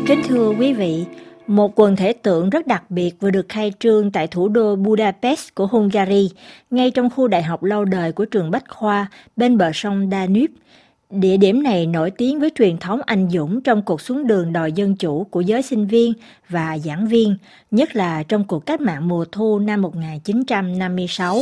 Kính thưa quý vị, một quần thể tượng rất đặc biệt vừa được khai trương tại thủ đô Budapest của Hungary, ngay trong khu đại học lâu đời của trường Bách khoa bên bờ sông Danube. Địa điểm này nổi tiếng với truyền thống anh dũng trong cuộc xuống đường đòi dân chủ của giới sinh viên và giảng viên, nhất là trong cuộc cách mạng mùa thu năm 1956.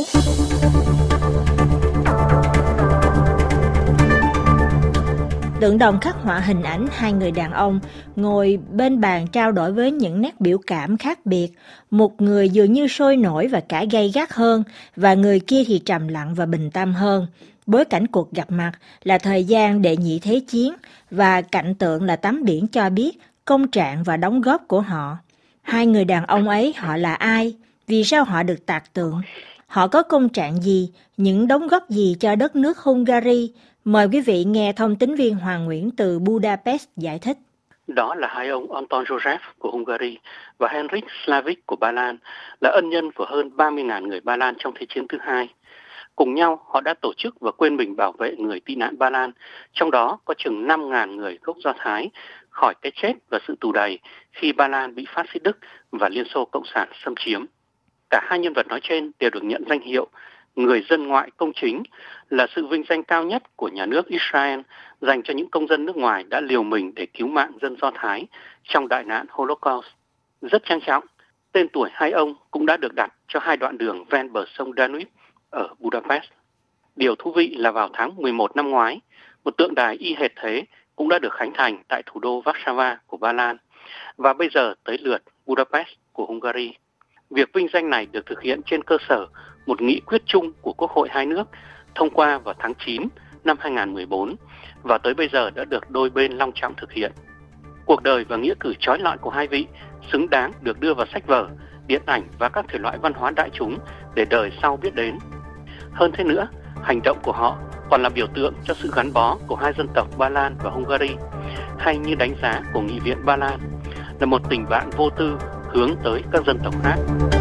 Tượng đồng khắc họa hình ảnh hai người đàn ông ngồi bên bàn trao đổi với những nét biểu cảm khác biệt. Một người dường như sôi nổi và cả gay gắt hơn, và người kia thì trầm lặng và bình tâm hơn. Bối cảnh cuộc gặp mặt là thời gian đệ nhị thế chiến, và cạnh tượng là tấm biển cho biết công trạng và đóng góp của họ. Hai người đàn ông ấy họ là ai? Vì sao họ được tạc tượng? Họ có công trạng gì? Những đóng góp gì cho đất nước Hungary? Mời quý vị nghe thông tín viên Hoàng Nguyễn từ Budapest giải thích. Đó là hai ông Anton Joseph của Hungary và Henryk Slavik của Ba Lan, là ân nhân của hơn 30.000 người Ba Lan trong Thế chiến thứ hai. Cùng nhau, họ đã tổ chức và quên mình bảo vệ người tị nạn Ba Lan, trong đó có chừng 5.000 người gốc Do Thái, khỏi cái chết và sự tù đày khi Ba Lan bị phát xít Đức và Liên Xô Cộng sản xâm chiếm. Cả hai nhân vật nói trên đều được nhận danh hiệu người dân ngoại công chính, là sự vinh danh cao nhất của nhà nước Israel dành cho những công dân nước ngoài đã liều mình để cứu mạng dân Do Thái trong đại nạn Holocaust. Rất trang trọng, tên tuổi hai ông cũng đã được đặt cho hai đoạn đường ven bờ sông Danube ở Budapest. Điều thú vị là vào tháng 11 năm ngoái, một tượng đài y hệt thế cũng đã được khánh thành tại thủ đô Warsaw của Ba Lan, và bây giờ tới lượt Budapest của Hungary. Việc vinh danh này được thực hiện trên cơ sở một nghị quyết chung của Quốc hội hai nước thông qua vào tháng 9 năm 2014 và tới bây giờ đã được đôi bên long trọng thực hiện. Cuộc đời và nghĩa cử chói lọi của hai vị xứng đáng được đưa vào sách vở, điện ảnh và các thể loại văn hóa đại chúng để đời sau biết đến. Hơn thế nữa, hành động của họ còn là biểu tượng cho sự gắn bó của hai dân tộc Ba Lan và Hungary, hay như đánh giá của Nghị viện Ba Lan, là một tình bạn vô tư hướng tới các dân tộc khác.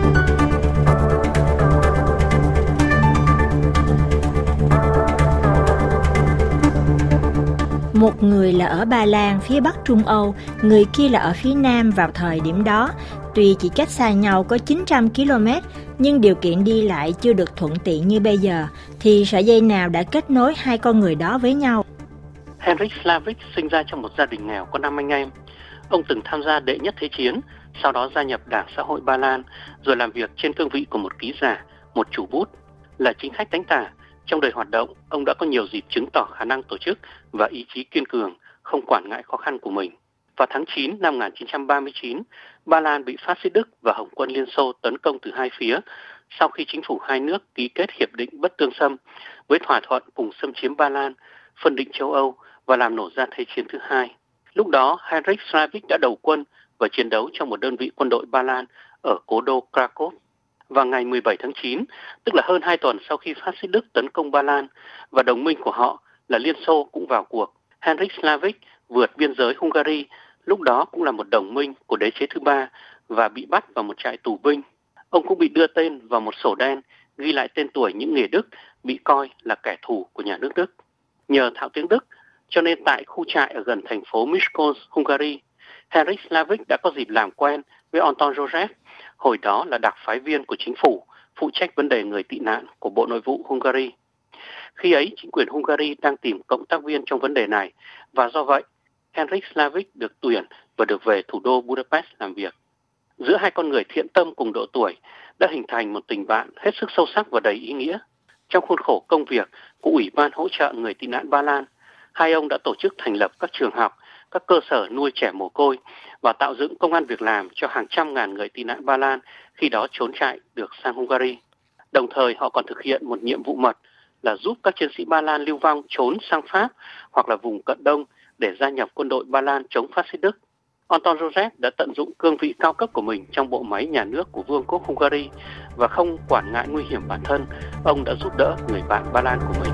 Một người là ở Ba Lan, phía Bắc Trung Âu, người kia là ở phía Nam vào thời điểm đó. Tuy chỉ cách xa nhau có 900 km, nhưng điều kiện đi lại chưa được thuận tiện như bây giờ, thì sợi dây nào đã kết nối hai con người đó với nhau? Henryk Slavik sinh ra trong một gia đình nghèo có 5 anh em. Ông từng tham gia đệ nhất thế chiến, sau đó gia nhập Đảng Xã hội Ba Lan, rồi làm việc trên cương vị của một ký giả, một chủ bút. Là chính khách đánh tả, trong đời hoạt động, ông đã có nhiều dịp chứng tỏ khả năng tổ chức và ý chí kiên cường, không quản ngại khó khăn của mình. Vào tháng 9 năm 1939, Ba Lan bị phát xít Đức và Hồng quân Liên Xô tấn công từ hai phía, sau khi chính phủ hai nước ký kết hiệp định bất tương xâm với thỏa thuận cùng xâm chiếm Ba Lan, phân định châu Âu và làm nổ ra Thế chiến thứ hai. Lúc đó, Henryk Slavik đã đầu quân và chiến đấu trong một đơn vị quân đội Ba Lan ở cố đô Krakow. Vào ngày 17 tháng 9, tức là hơn 2 tuần sau khi phát xít Đức tấn công Ba Lan và đồng minh của họ là Liên Xô cũng vào cuộc, Henryk Slavik vượt biên giới Hungary, lúc đó cũng là một đồng minh của đế chế thứ ba, và bị bắt vào một trại tù binh. Ông cũng bị đưa tên vào một sổ đen ghi lại tên tuổi những người Đức bị coi là kẻ thù của nhà nước Đức. Nhờ thạo tiếng Đức, cho nên tại khu trại ở gần thành phố Miskolc, Hungary, Henryk Slavik đã có dịp làm quen với Anton Joseph, hồi đó là đặc phái viên của chính phủ, phụ trách vấn đề người tị nạn của Bộ Nội vụ Hungary. Khi ấy, chính quyền Hungary đang tìm cộng tác viên trong vấn đề này, và do vậy, Henryk Slavik được tuyển và được về thủ đô Budapest làm việc. Giữa hai con người thiện tâm cùng độ tuổi đã hình thành một tình bạn hết sức sâu sắc và đầy ý nghĩa. Trong khuôn khổ công việc của Ủy ban hỗ trợ người tị nạn Ba Lan, hai ông đã tổ chức thành lập các trường học, các cơ sở nuôi trẻ mồ côi và tạo dựng công ăn việc làm cho hàng trăm ngàn người tị nạn Ba Lan khi đó trốn chạy được sang Hungary. Đồng thời họ còn thực hiện một nhiệm vụ mật là giúp các chiến sĩ Ba Lan lưu vong trốn sang Pháp hoặc là vùng Cận Đông để gia nhập quân đội Ba Lan chống phát xít Đức. Anton Joseph đã tận dụng cương vị cao cấp của mình trong bộ máy nhà nước của Vương quốc Hungary và không quản ngại nguy hiểm bản thân, ông đã giúp đỡ người bạn Ba Lan của mình.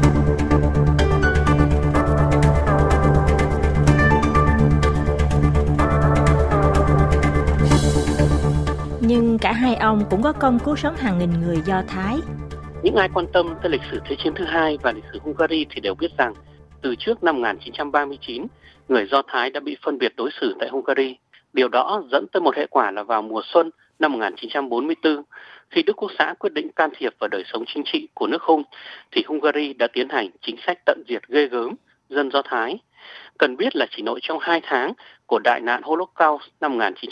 Nhưng cả hai ông cũng có công cứu sống hàng nghìn người Do Thái. Những ai quan tâm tới lịch sử Thế chiến thứ hai và lịch sử Hungary thì đều biết rằng từ trước năm 1939, người Do Thái đã bị phân biệt đối xử tại Hungary. Điều đó dẫn tới một hệ quả là vào mùa xuân năm 1944, khi Đức Quốc xã quyết định can thiệp vào đời sống chính trị của nước Hung, thì Hungary đã tiến hành chính sách tận diệt ghê gớm dân Do Thái. Cần biết là chỉ nội trong 2 tháng của đại nạn Holocaust năm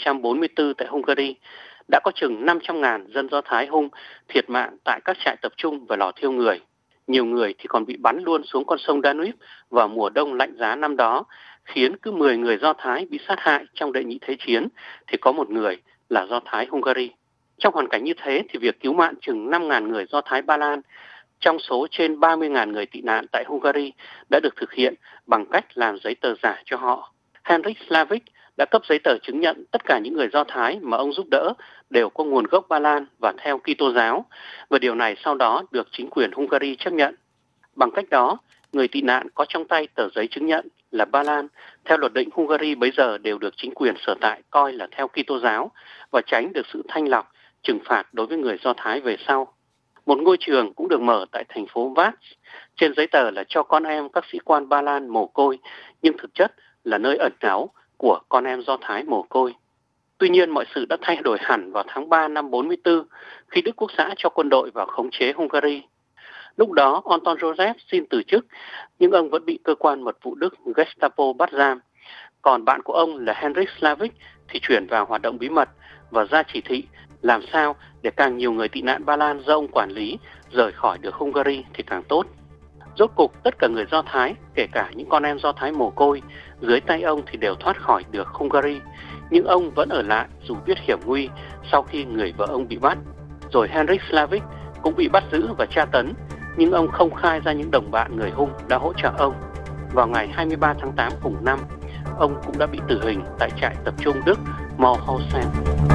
1944 tại Hungary, đã có chừng 500.000 dân Do Thái Hung thiệt mạng tại các trại tập trung và lò thiêu người. Nhiều người thì còn bị bắn luôn xuống con sông Danube vào mùa đông lạnh giá năm đó, khiến cứ 10 người Do Thái bị sát hại trong Đệ nhị Thế chiến thì có một người là Do Thái Hungary. Trong hoàn cảnh như thế thì việc cứu mạng chừng 5.000 người Do Thái Ba Lan trong số trên 30.000 người tị nạn tại Hungary đã được thực hiện bằng cách làm giấy tờ giả cho họ. Henryk Slavik đã cấp giấy tờ chứng nhận tất cả những người Do Thái mà ông giúp đỡ đều có nguồn gốc Ba Lan và theo Kitô giáo, và điều này sau đó được chính quyền Hungary chấp nhận. Bằng cách đó, người tị nạn có trong tay tờ giấy chứng nhận là Ba Lan, theo luật định Hungary bấy giờ đều được chính quyền sở tại coi là theo Kitô giáo và tránh được sự thanh lọc, trừng phạt đối với người Do Thái về sau. Một ngôi trường cũng được mở tại thành phố Vác, trên giấy tờ là cho con em các sĩ quan Ba Lan mồ côi, nhưng thực chất là nơi ẩn náu của con em Do Thái mồ côi. Tuy nhiên, mọi sự đã thay đổi hẳn vào tháng 3 năm 44 khi Đức Quốc xã cho quân đội vào khống chế Hungary. Lúc đó, Anton Joseph xin từ chức, nhưng ông vẫn bị cơ quan mật vụ Đức Gestapo bắt giam. Còn bạn của ông là Henryk Slavik thì chuyển vào hoạt động bí mật và ra chỉ thị làm sao để càng nhiều người tị nạn Ba Lan do ông quản lý rời khỏi được Hungary thì càng tốt. Rốt cục, tất cả người Do Thái, kể cả những con em Do Thái mồ côi, dưới tay ông thì đều thoát khỏi được Hungary, nhưng ông vẫn ở lại dù biết hiểm nguy sau khi người vợ ông bị bắt. Rồi Henryk Slavik cũng bị bắt giữ và tra tấn, nhưng ông không khai ra những đồng bạn người Hung đã hỗ trợ ông. Vào ngày 23 tháng 8 cùng năm, ông cũng đã bị tử hình tại trại tập trung Đức Mauthausen.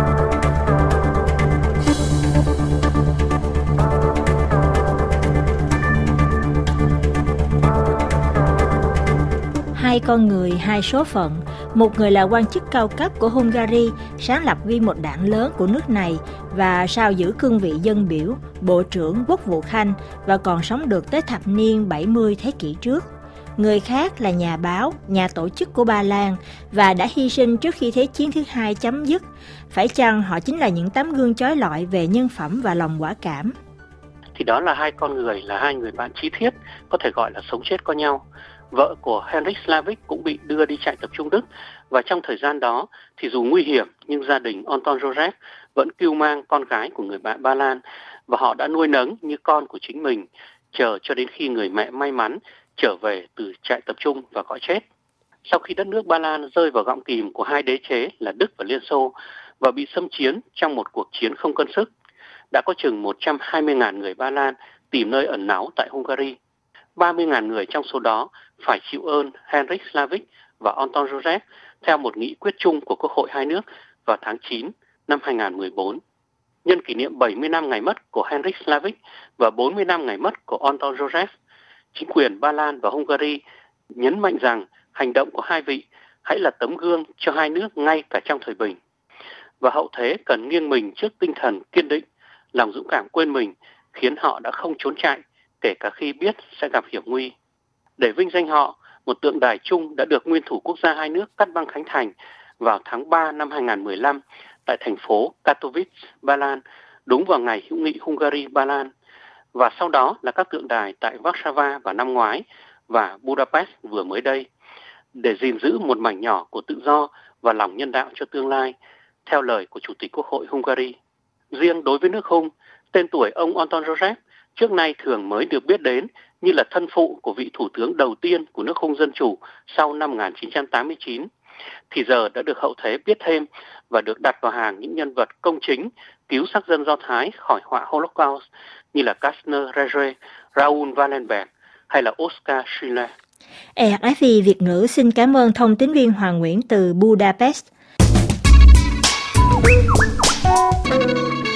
Hai con người, hai số phận. Một người là quan chức cao cấp của Hungary, sáng lập vi một đảng lớn của nước này và sau giữ cương vị dân biểu, bộ trưởng quốc vụ Khanh và còn sống được tới thập niên 70 thế kỷ trước. Người khác là nhà báo, nhà tổ chức của Ba Lan và đã hy sinh trước khi Thế chiến thứ hai chấm dứt. Phải chăng họ chính là những tấm gương chói lọi về nhân phẩm và lòng quả cảm? Thì đó là hai con người, là hai người bạn chí thiết, có thể gọi là sống chết có nhau. Vợ của Henryk Slavik cũng bị đưa đi trại tập trung Đức, và trong thời gian đó thì dù nguy hiểm nhưng gia đình Anton Joseph vẫn cưu mang con gái của người bạn Ba Lan và họ đã nuôi nấng như con của chính mình, chờ cho đến khi người mẹ may mắn trở về từ trại tập trung và cõi chết. Sau khi đất nước Ba Lan rơi vào gọng kìm của hai đế chế là Đức và Liên Xô và bị xâm chiếm trong một cuộc chiến không cân sức, đã có chừng 120.000 người Ba Lan tìm nơi ẩn náu tại Hungary. 30.000 người trong số đó phải chịu ơn Henryk Slavik và Anton Joseph theo một nghị quyết chung của Quốc hội hai nước vào tháng 9 năm 2014. Nhân kỷ niệm 70 năm ngày mất của Henryk Slavik và 40 năm ngày mất của Anton Joseph, chính quyền Ba Lan và Hungary nhấn mạnh rằng hành động của hai vị hãy là tấm gương cho hai nước ngay cả trong thời bình. Và hậu thế cần nghiêng mình trước tinh thần kiên định, lòng dũng cảm quên mình khiến họ đã không trốn chạy, kể cả khi biết sẽ gặp hiểm nguy. Để vinh danh họ, một tượng đài chung đã được nguyên thủ quốc gia hai nước cắt băng khánh thành vào tháng 3 năm 2015 tại thành phố Katowice, Ba Lan, đúng vào ngày hữu nghị Hungary-Ba Lan. Và sau đó là các tượng đài tại Warsaw vào năm ngoái và Budapest vừa mới đây, để gìn giữ một mảnh nhỏ của tự do và lòng nhân đạo cho tương lai, theo lời của Chủ tịch Quốc hội Hungary. Riêng đối với nước Hung, tên tuổi ông Anton Joseph trước nay thường mới được biết đến như là thân phụ của vị thủ tướng đầu tiên của nước Hung Dân Chủ sau năm 1989, thì giờ đã được hậu thế biết thêm và được đặt vào hàng những nhân vật công chính cứu sắc dân Do Thái khỏi họa Holocaust như là Kastner Regé, Raoul Wallenberg hay là Oskar Schindler. RFI Việt ngữ xin cảm ơn thông tín viên Hoàng Nguyễn từ Budapest.